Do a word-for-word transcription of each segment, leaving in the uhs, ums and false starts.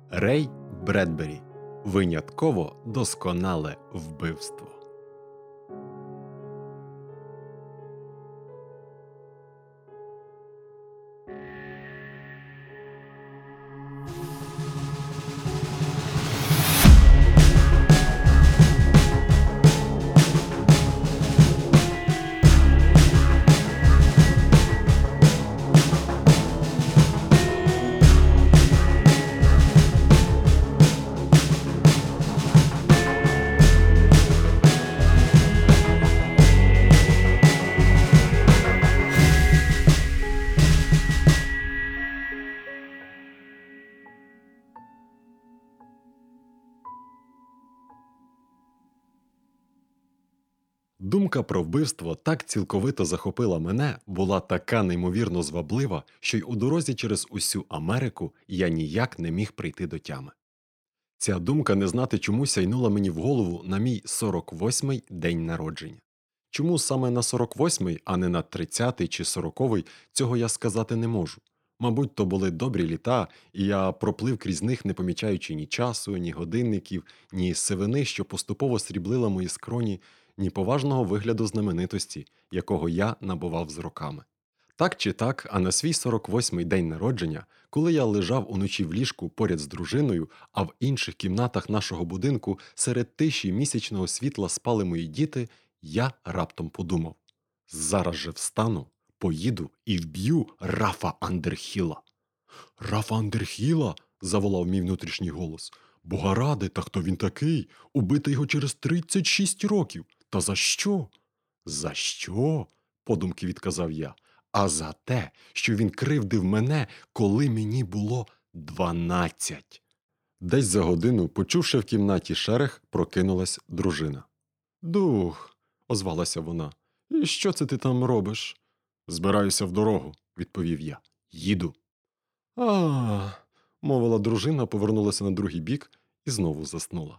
Рей Бредбері. Винятково досконале вбивство. Думка про вбивство так цілковито захопила мене, була така неймовірно зваблива, що й у дорозі через усю Америку я ніяк не міг прийти до тями. Ця думка не знати чому сяйнула мені в голову на мій сорок восьмий день народження. Чому саме на сорок восьмий, а не на тридцятий чи сороковий, цього я сказати не можу. Мабуть, то були добрі літа, і я проплив крізь них, не помічаючи ні часу, ні годинників, ні сивини, що поступово сріблила мої скроні, ні поважного вигляду знаменитості, якого я набував з роками. Так чи так, а на свій сорок восьмий день народження, коли я лежав уночі в ліжку поряд з дружиною, а в інших кімнатах нашого будинку серед тиші місячного світла спали мої діти, я раптом подумав: зараз же встану, поїду і вб'ю Рафа Андерхіла. «Рафа Андерхіла?» – заволав мій внутрішній голос. «Бога ради, та хто він такий? Убити його через тридцять шість років? Та за що?» «За що?» – подумки відказав я. «А за те, що він кривдив мене, коли мені було дванадцять». Десь за годину, почувши в кімнаті шерех, прокинулась дружина. «Дух», – озвалася вона, – «і що це ти там робиш?» «Збираюся в дорогу», – відповів я. «Їду». «А-а-а», – мовила дружина, повернулася на другий бік і знову заснула.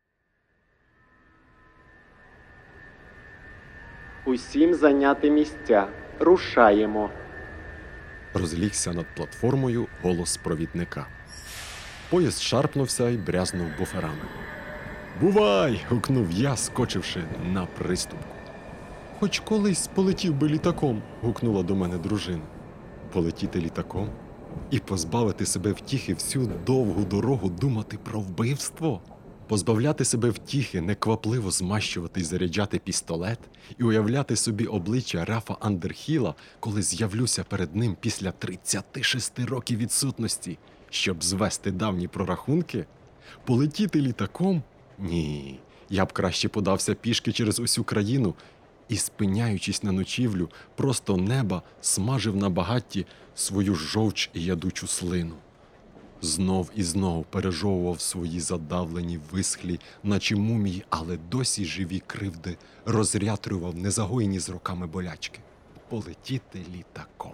«Усім зайняти місця. Рушаємо!» Розлігся над платформою голос провідника. Поїзд шарпнувся й брязнув буферами. «Бувай!» – гукнув я, скочивши на приступку. «Хоч колись полетів би літаком!» – гукнула до мене дружина. Полетіти літаком? І позбавити себе втіхи всю довгу дорогу думати про вбивство? Позбавляти себе втіхи, неквапливо змащувати й заряджати пістолет і уявляти собі обличчя Рафа Андерхіла, коли з'явлюся перед ним після тридцяти шести років відсутності, щоб звести давні прорахунки? Полетіти літаком? Ні, я б краще подався пішки через усю країну і, спиняючись на ночівлю, просто неба смажив на багатті свою жовч і ядучу слину. Знов і знов пережовував свої задавлені, висхлі, наче мумії, але досі живі кривди, розрятрював незагоєні з роками болячки. Полетіти літаком.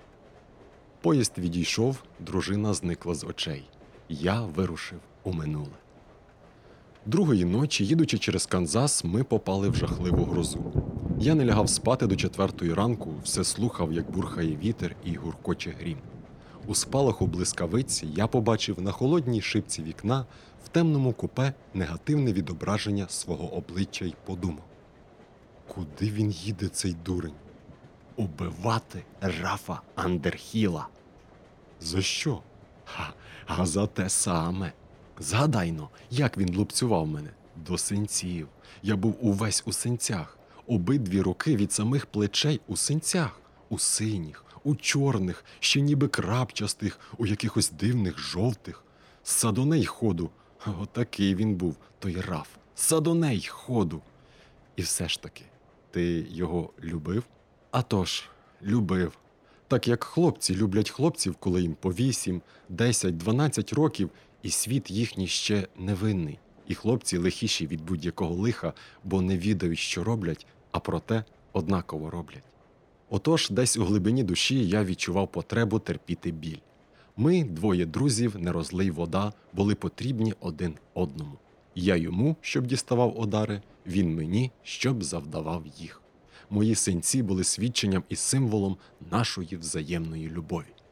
Поїзд відійшов, дружина зникла з очей. Я вирушив у минуле. Другої ночі, їдучи через Канзас, ми попали в жахливу грозу. Я не лягав спати до четвертої ранку, все слухав, як бурхає вітер і гуркоче грім. У спалаху блискавиці я побачив на холодній шибці вікна в темному купе негативне відображення свого обличчя й подумав: куди він їде, цей дурень? Убивати Рафа Андерхіла. За що? Ха, а за те саме. Згадай-но, як він лупцював мене. До синців. Я був увесь у синцях. Обидві руки від самих плечей у синцях. У синіх, у чорних, ще ніби крапчастих, у якихось дивних жовтих. Садоней ходу. Отакий він був, той Раф. Садоней ходу. І все ж таки, ти його любив? А тож, любив. Так як хлопці люблять хлопців, коли їм по вісім, десять, дванадцять років, і світ їхній ще невинний. І хлопці лихіші від будь-якого лиха, бо не відають, що роблять, а проте однаково роблять. Отож, десь у глибині душі я відчував потребу терпіти біль. Ми, двоє друзів, не розлий вода, були потрібні один одному. Я йому, щоб діставав удари, він мені, щоб завдавав їх. Мої синці були свідченням і символом нашої взаємної любові.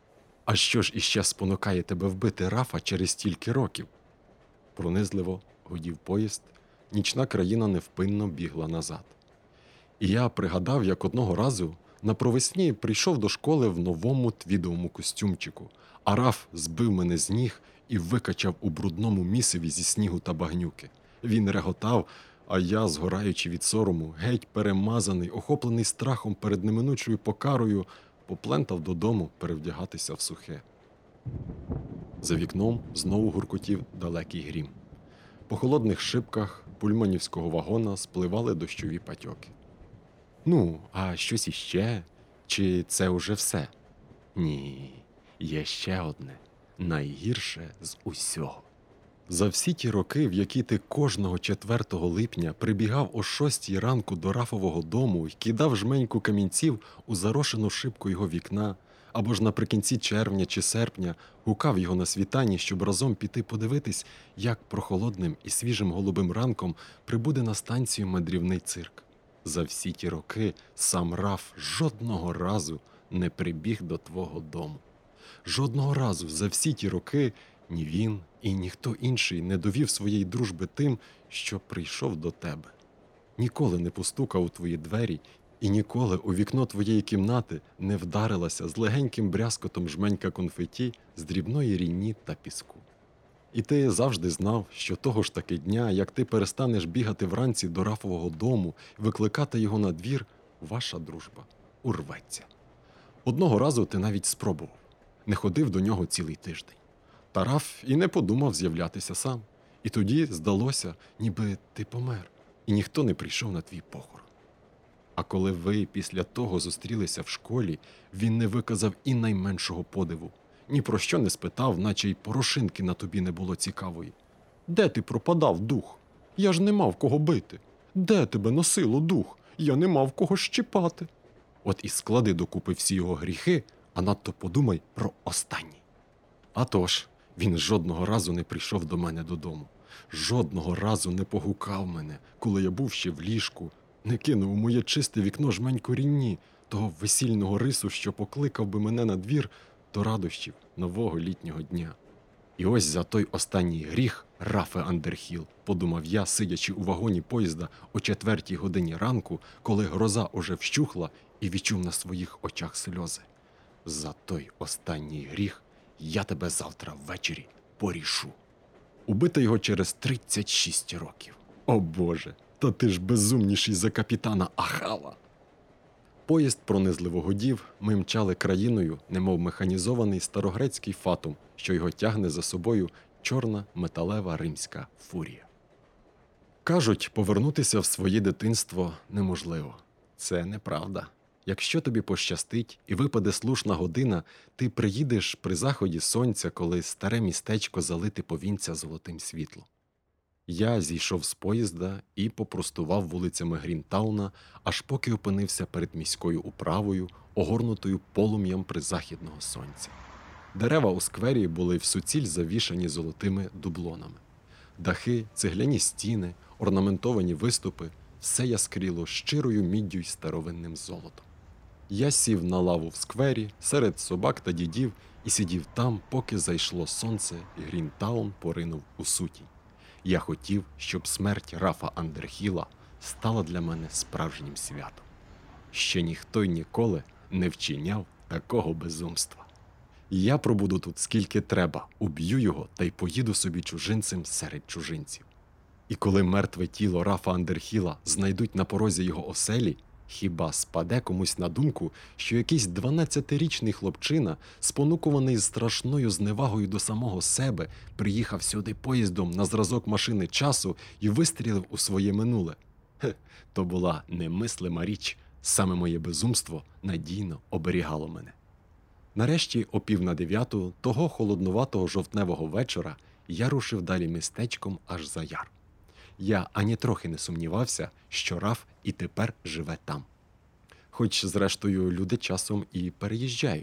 А що ж іще спонукає тебе вбити Рафа через стільки років? Пронизливо гудів поїзд, нічна країна невпинно бігла назад. І я пригадав, як одного разу на провесні прийшов до школи в новому твідовому костюмчику, а Раф збив мене з ніг і викачав у брудному місиві зі снігу та багнюки. Він реготав, а я, згораючи від сорому, геть перемазаний, охоплений страхом перед неминучою покарою, поплентав додому перевдягатися в сухе. За вікном знову гуркотів далекий грім. По холодних шибках пульманівського вагона спливали дощові патьоки. Ну, а щось іще? Чи це уже все? Ні, є ще одне, найгірше з усього. За всі ті роки, в які ти кожного четвертого липня прибігав о шостій ранку до Рафового дому і кидав жменьку камінців у зарошену шибку його вікна, або ж наприкінці червня чи серпня гукав його на світанні, щоб разом піти подивитись, як прохолодним і свіжим голубим ранком прибуде на станцію мандрівний цирк. За всі ті роки сам Раф жодного разу не прибіг до твого дому. Жодного разу за всі ті роки ні він і ніхто інший не довів своєї дружби тим, що прийшов до тебе. Ніколи не постукав у твої двері і ніколи у вікно твоєї кімнати не вдарилася з легеньким брязкотом жменька конфеті з дрібної рінні та піску. І ти завжди знав, що того ж таки дня, як ти перестанеш бігати вранці до Рафового дому, викликати його на двір, ваша дружба урветься. Одного разу ти навіть спробував. Не ходив до нього цілий тиждень. Та Раф і не подумав з'являтися сам. І тоді здалося, ніби ти помер, і ніхто не прийшов на твій похорон. А коли ви після того зустрілися в школі, він не виказав і найменшого подиву. Ні про що не спитав, наче й порошинки на тобі не було цікавої. Де ти пропадав, дух? Я ж не мав кого бити. Де тебе носило, дух? Я не мав кого щіпати. От і склади докупи всі його гріхи, а надто подумай про останній. А тож, він жодного разу не прийшов до мене додому. Жодного разу не погукав мене, коли я був ще в ліжку, не кинув у моє чисте вікно жменьку рінні, того весільного рису, що покликав би мене на двір до радощів нового літнього дня. І ось за той останній гріх, Рафе Андерхіл, подумав я, сидячи у вагоні поїзда о четвертій годині ранку, коли гроза уже вщухла і відчув на своїх очах сльози. За той останній гріх я тебе завтра ввечері порішу. Убити його через тридцять шість років. О Боже, та ти ж безумніший за капітана Ахава. Поїзд пронизливо гудів, ми мчали країною, немов механізований старогрецький фатум, що його тягне за собою чорна металева римська фурія. Кажуть, повернутися в своє дитинство неможливо. Це неправда. Якщо тобі пощастить і випаде слушна година, ти приїдеш при заході сонця, коли старе містечко залите повінця золотим світлом. Я зійшов з поїзда і попростував вулицями Грінтауна, аж поки опинився перед міською управою, огорнутою полум'ям призахідного сонця. Дерева у сквері були всуціль завішані золотими дублонами. Дахи, цегляні стіни, орнаментовані виступи – все яскріло щирою міддю й старовинним золотом. Я сів на лаву в сквері серед собак та дідів і сидів там, поки зайшло сонце і Грінтаун поринув у сутінь. Я хотів, щоб смерть Рафа Андерхіла стала для мене справжнім святом. Ще ніхто й ніколи не вчиняв такого безумства. Я пробуду тут скільки треба, уб'ю його та й поїду собі чужинцем серед чужинців. І коли мертве тіло Рафа Андерхіла знайдуть на порозі його оселі, хіба спаде комусь на думку, що якийсь дванадцятирічний хлопчина, спонукуваний страшною зневагою до самого себе, приїхав сюди поїздом на зразок машини часу і вистрілив у своє минуле? Хе, то була немислима річ, саме моє безумство надійно оберігало мене. Нарешті, о пів на дев'яту, того холоднуватого жовтневого вечора, я рушив далі містечком аж за яр. Я ані трохи не сумнівався, що Раф і тепер живе там. Хоч, зрештою, люди часом і переїжджають.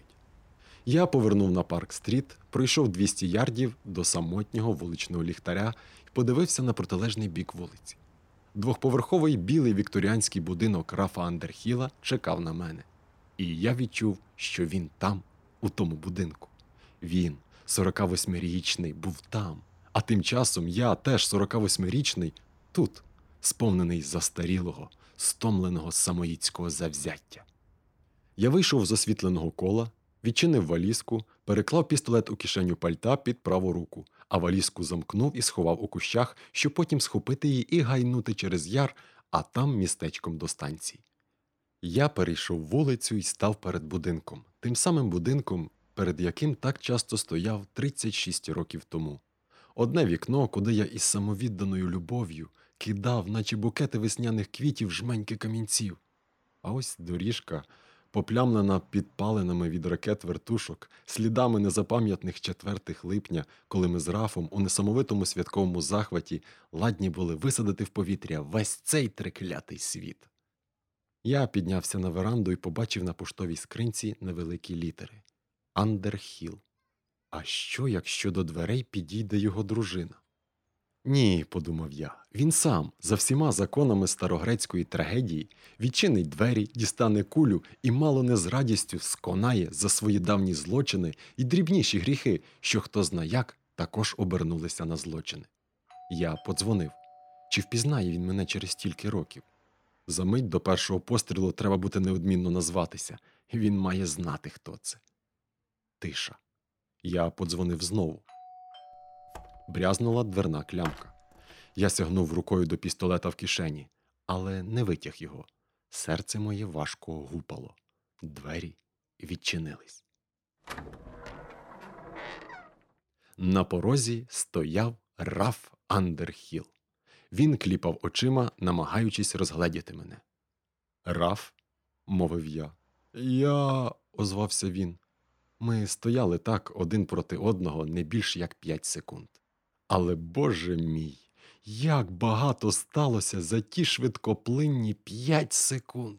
Я повернув на Парк-стріт, пройшов двісті ярдів до самотнього вуличного ліхтаря і подивився на протилежний бік вулиці. Двохповерховий білий вікторіанський будинок Рафа Андерхіла чекав на мене. І я відчув, що він там, у тому будинку. Він, сорокавосьмирічний, був там, а тим часом я, теж сорокавосьмирічний, тут, сповнений застарілого, стомленого самоїдського завзяття. Я вийшов з освітленого кола, відчинив валізку, переклав пістолет у кишеню пальта під праву руку, а валізку замкнув і сховав у кущах, щоб потім схопити її і гайнути через яр, а там містечком до станції. Я перейшов вулицю і став перед будинком, тим самим будинком, перед яким так часто стояв тридцять шість років тому. Одне вікно, куди я із самовідданою любов'ю кидав, наче букети весняних квітів, жменьки камінців. А ось доріжка, поплямлена підпалинами від ракет-вертушок, слідами незапам'ятних четвертих липня, коли ми з Рафом у несамовитому святковому захваті ладні були висадити в повітря весь цей триклятий світ. Я піднявся на веранду і побачив на поштовій скринці невеликі літери «Андерхіл». А що, якщо до дверей підійде його дружина? Ні, подумав я, він сам, за всіма законами старогрецької трагедії, відчинить двері, дістане кулю і мало не з радістю сконає за свої давні злочини і дрібніші гріхи, що хто зна як також обернулися на злочини. Я подзвонив. Чи впізнає він мене через стільки років? Замить до першого пострілу треба бути неодмінно назватися. Він має знати, хто це. Тиша. Я подзвонив знову. Брязнула дверна клямка. Я сягнув рукою до пістолета в кишені, але не витяг його. Серце моє важко гупало. Двері відчинились. На порозі стояв Раф Андерхіл. Він кліпав очима, намагаючись розгледіти мене. «Раф?» – мовив я. «Я...» – озвався він. Ми стояли так один проти одного не більш як п'ять секунд. Але, Боже мій, як багато сталося за ті швидкоплинні п'ять секунд!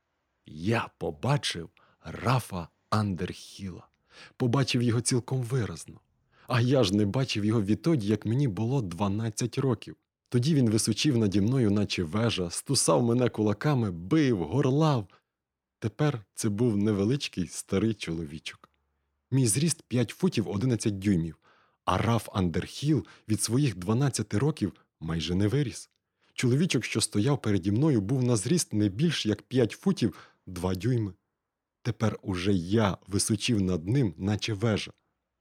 Я побачив Рафа Андерхіла. Побачив його цілком виразно. А я ж не бачив його відтоді, як мені було дванадцять років. Тоді він височив наді мною, наче вежа, стусав мене кулаками, бив, горлав. Тепер це був невеличкий старий чоловічок. Мій зріст п'ять футів одинадцять дюймів, а Раф Андерхіл від своїх дванадцяти років майже не виріс. Чоловічок, що стояв переді мною, був на зріст не більш як п'ять футів два дюйми. Тепер уже я височив над ним, наче вежа.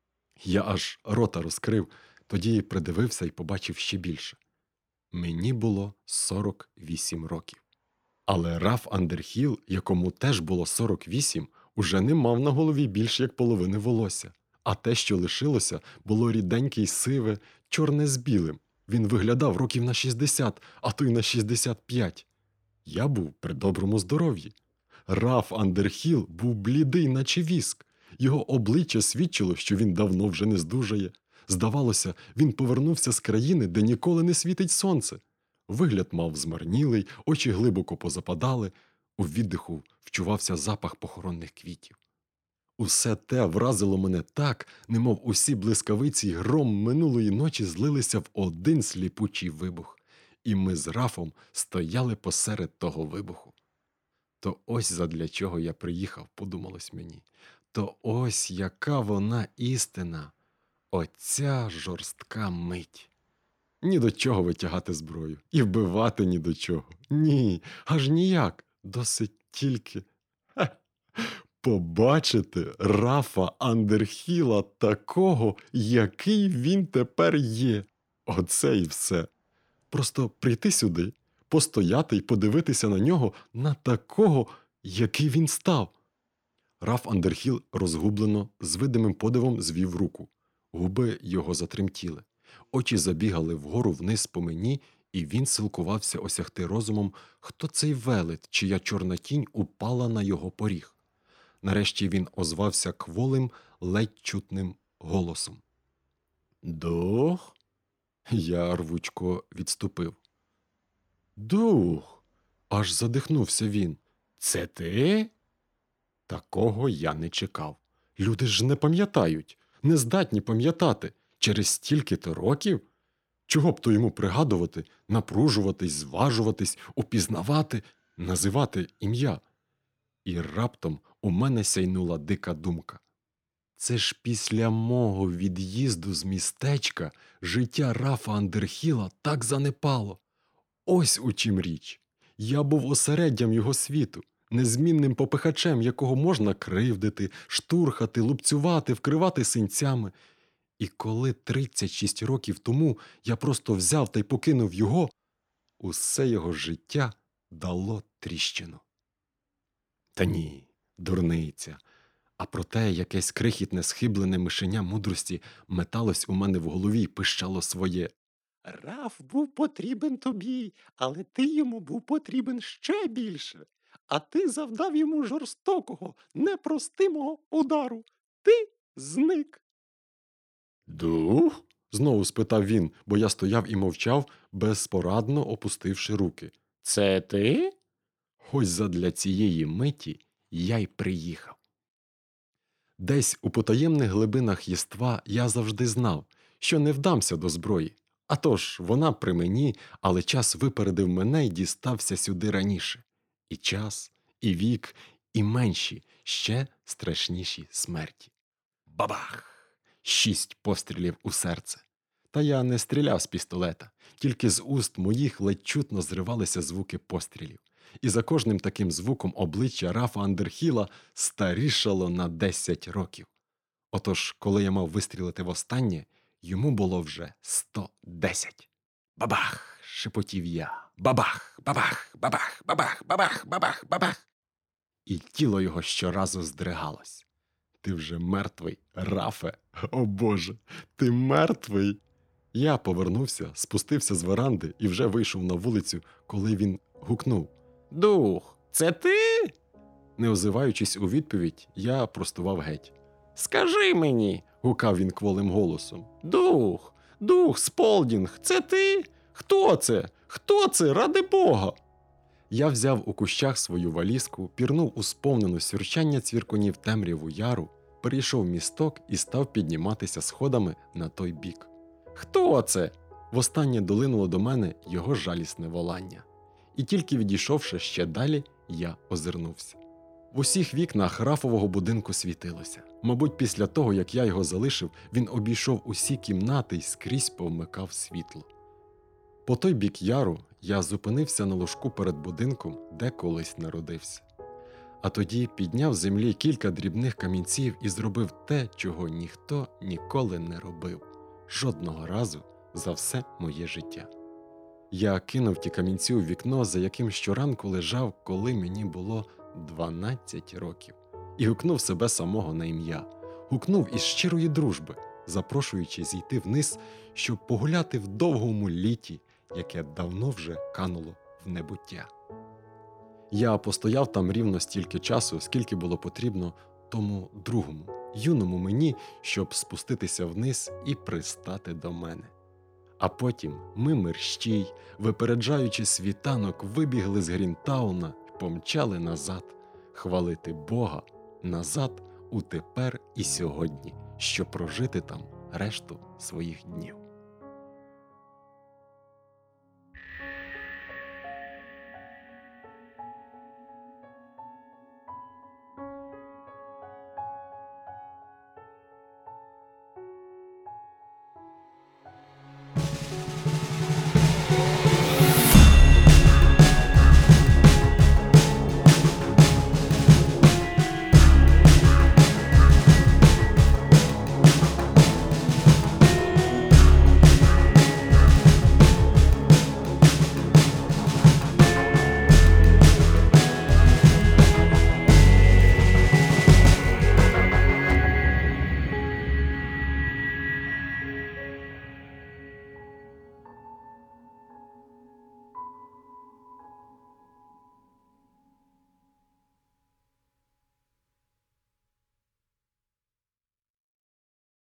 Я аж рота розкрив, тоді придивився і побачив ще більше. Мені було сорок вісім років. Але Раф Андерхіл, якому теж було сорок вісім, уже не мав на голові більш як половини волосся. А те, що лишилося, було ріденьке й сиве, чорне з білим. Він виглядав років на шістдесят, а то й на шістдесят п'ять. Я був при доброму здоров'ї. Раф Андерхіл був блідий, наче віск. Його обличчя свідчило, що він давно вже не здужає. Здавалося, він повернувся з країни, де ніколи не світить сонце. Вигляд мав змарнілий, очі глибоко позападали, у віддиху вчувався запах похоронних квітів. Усе те вразило мене так, немов усі блискавиці й гром минулої ночі злилися в один сліпучий вибух. І ми з Рафом стояли посеред того вибуху. То ось задля чого я приїхав, подумалось мені. То ось яка вона істина. Оця жорстка мить. Ні до чого витягати зброю. І вбивати ні до чого. Ні, аж ніяк. Досить тільки... Ха, побачити Рафа Андерхіла такого, який він тепер є. Оце і все. Просто прийти сюди, постояти й подивитися на нього, на такого, який він став. Раф Андерхіл розгублено, з видимим подивом звів руку. Губи його затремтіли. Очі забігали вгору-вниз по мені, і він силкувався осягти розумом, хто цей велет, чия чорна тінь упала на його поріг. Нарешті він озвався кволим, ледь чутним голосом. «Дух?» Я рвучко відступив. «Дух!» Аж задихнувся він. «Це ти?» Такого я не чекав. Люди ж не пам'ятають, не здатні пам'ятати. Через стільки-то років? Чого б то йому пригадувати, напружуватись, зважуватись, упізнавати, називати ім'я? І раптом у мене сяйнула дика думка. Це ж після мого від'їзду з містечка життя Рафа Андерхіла так занепало. Ось у чим річ. Я був осереддям його світу, незмінним попихачем, якого можна кривдити, штурхати, лупцювати, вкривати синцями. І коли тридцять шість років тому я просто взяв та й покинув його, усе його життя дало тріщину. Та ні, дурниця. А проте якесь крихітне схиблене мишеня мудрості металось у мене в голові й пищало своє. Раф був потрібен тобі, але ти йому був потрібен ще більше. А ти завдав йому жорстокого, непростимого удару. Ти зник. Дух? Знову спитав він, бо я стояв і мовчав, безпорадно опустивши руки. Це ти? Ось задля цієї миті я й приїхав. Десь у потаємних глибинах єства я завжди знав, що не вдамся до зброї. А тож, вона при мені, але час випередив мене й дістався сюди раніше. І час, і вік, і менші, ще страшніші смерті. Бабах! Шість пострілів у серце. Та я не стріляв з пістолета, тільки з уст моїх ледь чутно зривалися звуки пострілів. І за кожним таким звуком обличчя Рафа Андерхіла старішало на десять років. Отож, коли я мав вистрілити востаннє, йому було вже сто десять. Бабах! – шепотів я. Бабах! Бабах! Бабах! Бабах! Бабах! Бабах! Бабах! І тіло його щоразу здригалось. Ти вже мертвий, Рафе? О Боже, ти мертвий? Я повернувся, спустився з веранди і вже вийшов на вулицю, коли він гукнув. Дух, це ти? Не озиваючись у відповідь, я простував геть. Скажи мені, Гукав він кволим голосом. дух, дух Сполдінг, це ти? Хто це? Хто це, ради Бога? Я взяв у кущах свою валізку, пірнув у сповнену сюрчання цвіркунів темряву яру, перейшов місток і став підніматися сходами на той бік. Хто це? Востаннє долинуло до мене його жалісне волання. І тільки відійшовши ще далі, я озирнувся. В усіх вікнах Рафового будинку світилося. Мабуть, після того, як я його залишив, він обійшов усі кімнати й скрізь повмикав світло. По той бік яру я зупинився на ложку перед будинком, де колись народився. А тоді підняв з землі кілька дрібних камінців і зробив те, чого ніхто ніколи не робив. Жодного разу за все моє життя. Я кинув ті камінці у вікно, за яким щоранку лежав, коли мені було дванадцять років, і гукнув себе самого на ім'я. Гукнув із щирої дружби, запрошуючи зійти вниз, щоб погуляти в довгому літі, яке давно вже кануло в небуття. Я постояв там рівно стільки часу, скільки було потрібно тому другому, юному мені, щоб спуститися вниз і пристати до мене. А потім ми мерщій, випереджаючи світанок, вибігли з Грінтауна і помчали назад, хвалити Бога, назад у тепер і сьогодні, щоб прожити там решту своїх днів.